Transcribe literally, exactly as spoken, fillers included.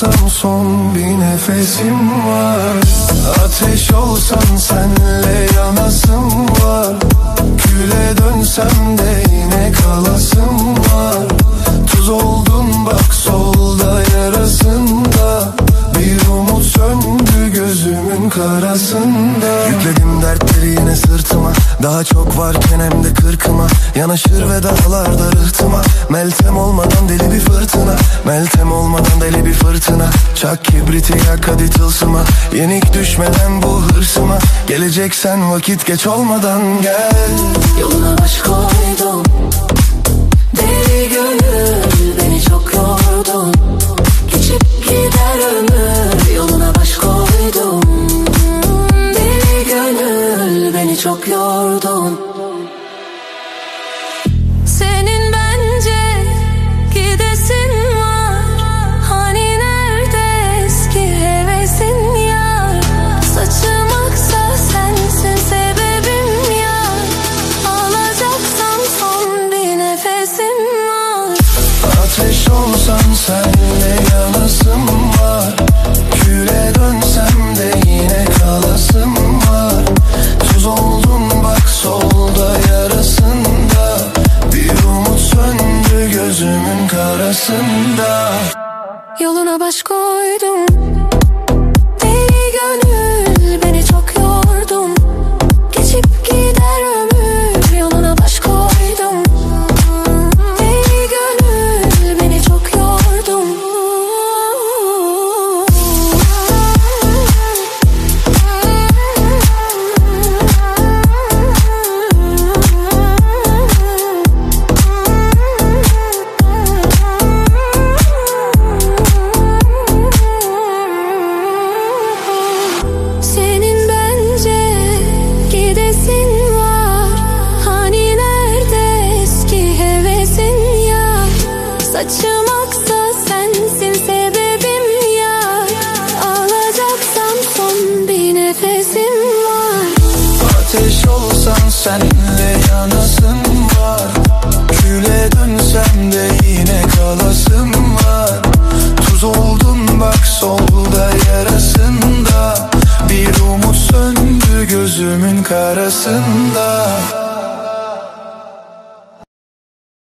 olsam son bir nefesim var. Ateş olsan senle yanasım var. Küle dönsem de yine kalasım var. Tuz oldun bak solda yarasında. Bir umut söndü gözümün karasında. Yükledim dertleri yine sırtıma. Daha çok varken hem de kırkıma. Yanaşır ve dağlarda rıhtıma. Meltem olmadan deli bir fırtına. Meltem olmadan deli bir fırtına. Çak kibriti yak hadi tılsıma. Yenik düşmeden bu hırsıma. Geleceksen vakit geç olmadan gel. Yoluna baş koydum. Deli gönül beni çok yordun. Geçip gider ömür. Yoluna baş koydum. Deli gönül beni çok yordun. Senin bence gidesin var. Hani nerede eski hevesin yar. Saçım aksa sensin sebebim yar. Alacaksam son bir nefesim var. Ateş olsan senle yanasım var. Küle dönsem de yine kalasım var. Tuz oldun bak solda yarasında. Bir umut söndü gözümün karasında. Yoluna baş koydum. Deli gönül beni çok yordun. Geçip gider ömür. Yoluna baş koydum. Deli gönül beni çok yordun. Senin bence gidesin var. Hani nerede eski hevesin yar. Saçım aksa sensin sebebim yar. Alacaksam son bir nefesim var. Ateş olsan senle yanasım var. Küle dönsem de yine kalasım var. Tuz oldun bak solda yarasında. Bir umut söndü gözümün karasında.